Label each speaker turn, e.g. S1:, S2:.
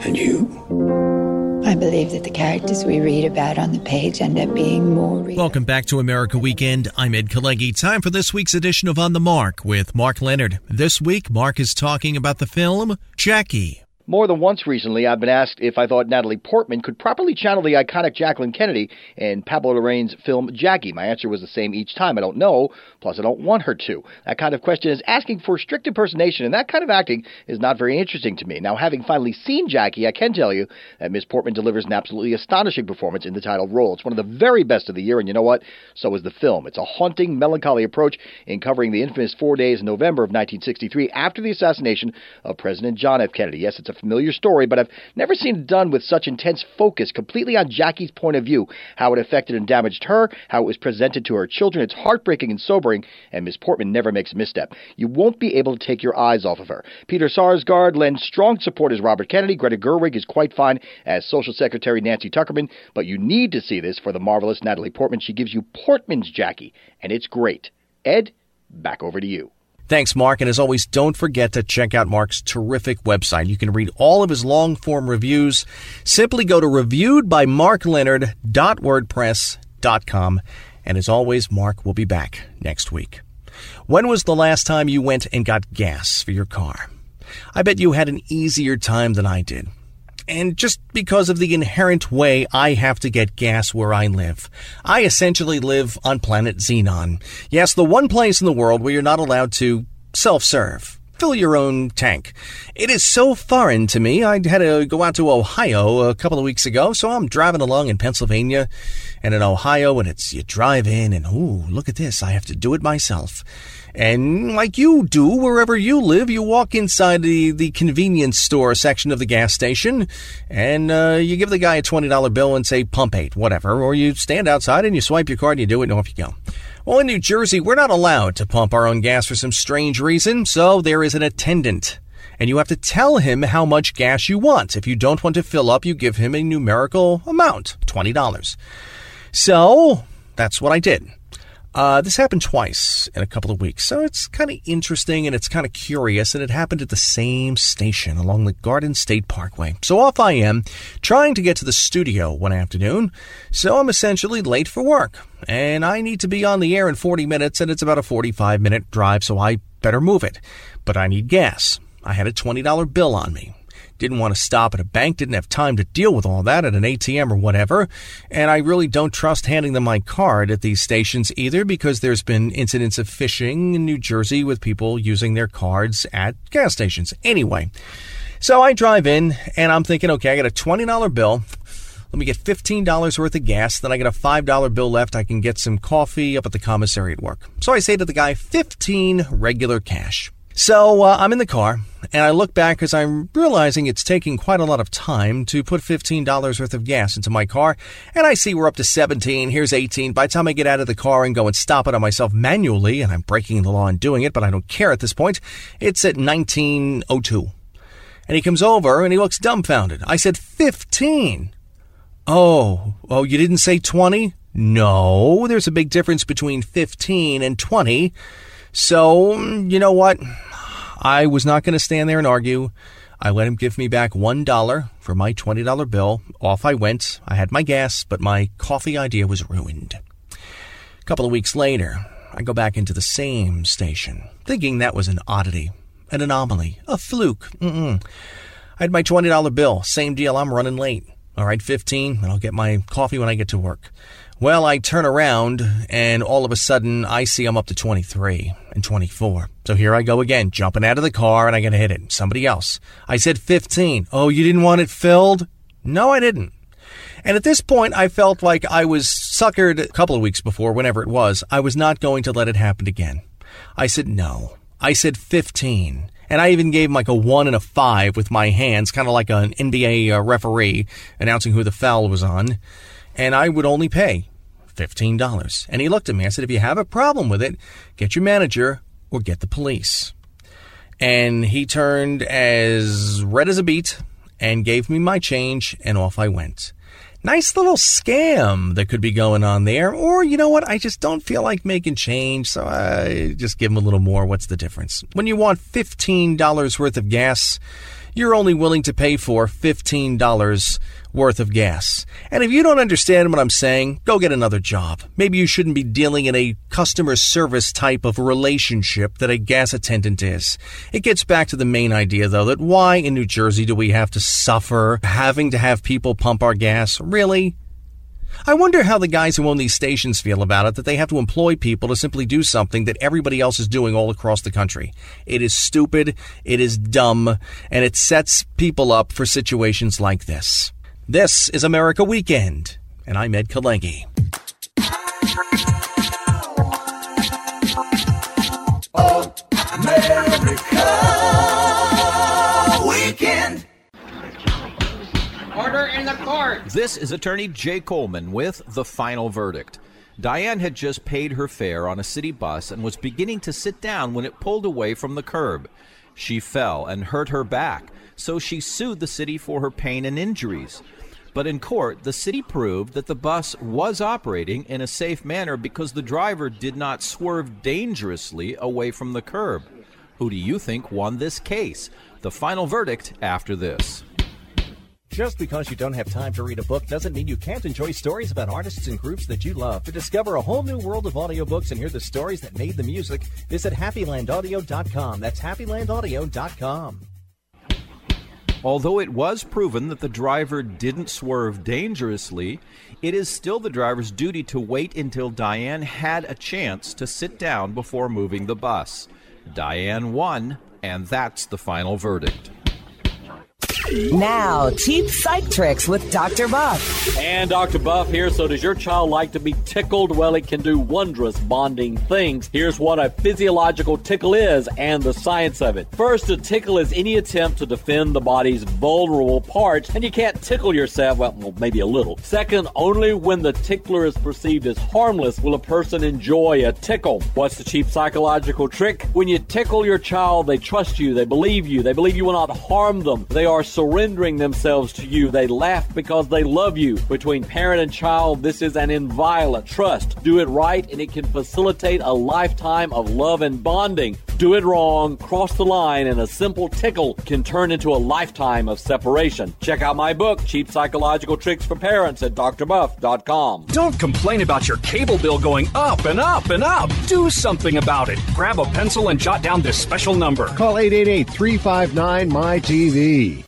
S1: And you?
S2: I believe that the characters we read about on the page end up being more real.
S3: Welcome back to America Weekend. I'm Ed Kalegi. Time for this week's edition of On the Mark with Mark Leonard. This week, Mark is talking about the film Jackie.
S4: More than once recently, I've been asked if I thought Natalie Portman could properly channel the iconic Jacqueline Kennedy in Pablo Larraín's film Jackie. My answer was the same each time. I don't know, plus I don't want her to. That kind of question is asking for strict impersonation, and that kind of acting is not very interesting to me. Now, having finally seen Jackie, I can tell you that Miss Portman delivers an absolutely astonishing performance in the title role. It's one of the very best of the year, and you know what? So is the film. It's a haunting, melancholy approach in covering the infamous 4 days in November of 1963 after the assassination of President John F. Kennedy. Yes, it's a familiar story, but I've never seen it done with such intense focus, completely on Jackie's point of view, how it affected and damaged her, how it was presented to her children. It's heartbreaking and sobering, and Miss Portman never makes a misstep. You won't be able to take your eyes off of her. Peter Sarsgaard lends strong support as Robert Kennedy. Greta Gerwig is quite fine as Social Secretary Nancy Tuckerman, but you need to see this for the marvelous Natalie Portman. She gives you Portman's Jackie, and it's great. Ed, back over to you.
S3: Thanks, Mark. And as always, don't forget to check out Mark's terrific website. You can read all of his long-form reviews. Simply go to reviewedbymarkleonard.wordpress.com. And as always, Mark will be back next week. When was the last time you went and got gas for your car? I bet you had an easier time than I did. And just because of the inherent way I have to get gas where I live, I essentially live on planet Xenon. Yes, the one place in the world where you're not allowed to self-serve. Fill your own tank. It is so foreign to me. I had to go out to Ohio a couple of weeks ago, so I'm driving along in Pennsylvania and in Ohio, and you drive in and, ooh, look at this, I have to do it myself. And like you do wherever you live, you walk inside the convenience store section of the gas station, and you give the guy a $20 bill and say, pump 8, whatever, or you stand outside and you swipe your card and you do it, and off you go. Well, in New Jersey, we're not allowed to pump our own gas for some strange reason, so there is an attendant. And you have to tell him how much gas you want. If you don't want to fill up, you give him a numerical amount, $20. So that's what I did. This happened twice in a couple of weeks, so it's kind of interesting and it's kind of curious, and it happened at the same station along the Garden State Parkway. So off I am, trying to get to the studio one afternoon, so I'm essentially late for work, and I need to be on the air in 40 minutes, and it's about a 45-minute drive, so I better move it. But I need gas. I had a $20 bill on me. Didn't want to stop at a bank, didn't have time to deal with all that at an ATM or whatever, and I really don't trust handing them my card at these stations either, because there's been incidents of phishing in New Jersey with people using their cards at gas stations. Anyway, so I drive in, and I'm thinking, okay, I got a $20 bill. Let me get $15 worth of gas, then I get a $5 bill left. I can get some coffee up at the commissary at work. So I say to the guy, 15 regular cash. So I'm in the car, and I look back as I'm realizing it's taking quite a lot of time to put $15 worth of gas into my car, and I see we're up to 17, here's 18. By the time I get out of the car and go and stop it on myself manually, and I'm breaking the law and doing it, but I don't care at this point, it's at 1902. And he comes over, and he looks dumbfounded. I said, 15. Oh, you didn't say 20? No, there's a big difference between 15 and 20. So, you know what? I was not going to stand there and argue. I let him give me back $1 for my $20 bill. Off I went. I had my gas, but my coffee idea was ruined. A couple of weeks later, I go back into the same station, thinking that was an oddity, an anomaly, a fluke. I had my $20 bill. Same deal, I'm running late. All right, 15, and I'll get my coffee when I get to work. Well, I turn around, and all of a sudden, I see I'm up to 23 and 24. So here I go again, jumping out of the car, and I gotta hit it. Somebody else. I said 15. Oh, you didn't want it filled? No, I didn't. And at this point, I felt like I was suckered a couple of weeks before, whenever it was. I was not going to let it happen again. I said no. I said 15. And I even gave him like a 1 and a 5 with my hands, kind of like an NBA referee announcing who the foul was on. And I would only pay $15. And he looked at me. I said, if you have a problem with it, get your manager or get the police. And he turned as red as a beet and gave me my change, and off I went. Nice little scam that could be going on there. Or, you know what, I just don't feel like making change, so I just give him a little more. What's the difference? When you want $15 worth of gas, you're only willing to pay for $15 worth of gas. And if you don't understand what I'm saying, go get another job. Maybe you shouldn't be dealing in a customer service type of relationship that a gas attendant is. It gets back to the main idea, though, that why in New Jersey do we have to suffer having to have people pump our gas? Really? I wonder how the guys who own these stations feel about it, that they have to employ people to simply do something that everybody else is doing all across the country. It is stupid, it is dumb, and it sets people up for situations like this. This is America Weekend, and I'm Ed Kalengi.
S1: America Weekend.
S5: Order in the court.
S6: This is attorney Jay Coleman with The Final Verdict. Diane had just paid her fare on a city bus and was beginning to sit down when it pulled away from the curb. She fell and hurt her back, so she sued the city for her pain and injuries. But in court, the city proved that the bus was operating in a safe manner because the driver did not swerve dangerously away from the curb. Who do you think won this case? The Final Verdict after this.
S3: Just because you don't have time to read a book doesn't mean you can't enjoy stories about artists and groups that you love. To discover a whole new world of audiobooks and hear the stories that made the music, visit HappyLandAudio.com. That's HappyLandAudio.com.
S6: Although it was proven that the driver didn't swerve dangerously, it is still the driver's duty to wait until Diane had a chance to sit down before moving the bus. Diane won, and that's the final verdict.
S7: Now, cheap psych tricks with Dr. Buff.
S8: And Dr. Buff here. So does your child like to be tickled? Well, it can do wondrous bonding things. Here's what a physiological tickle is and the science of it. First, a tickle is any attempt to defend the body's vulnerable parts, and you can't tickle yourself, well, maybe a little. Second, only when the tickler is perceived as harmless will a person enjoy a tickle. What's the cheap psychological trick? When you tickle your child, they trust you, they believe you will not harm them. They are surrendering themselves to you. They laugh because they love you. Between parent and child, this is an inviolate trust. Do it right, and it can facilitate a lifetime of love and bonding. Do it wrong, cross the line, and a simple tickle can turn into a lifetime of separation. Check out my book, Cheap Psychological Tricks for Parents, at drbuff.com.
S9: Don't complain about your cable bill going up and up and up. Do something about it. Grab a pencil and jot down this special number.
S10: Call 888-359-MY-TV.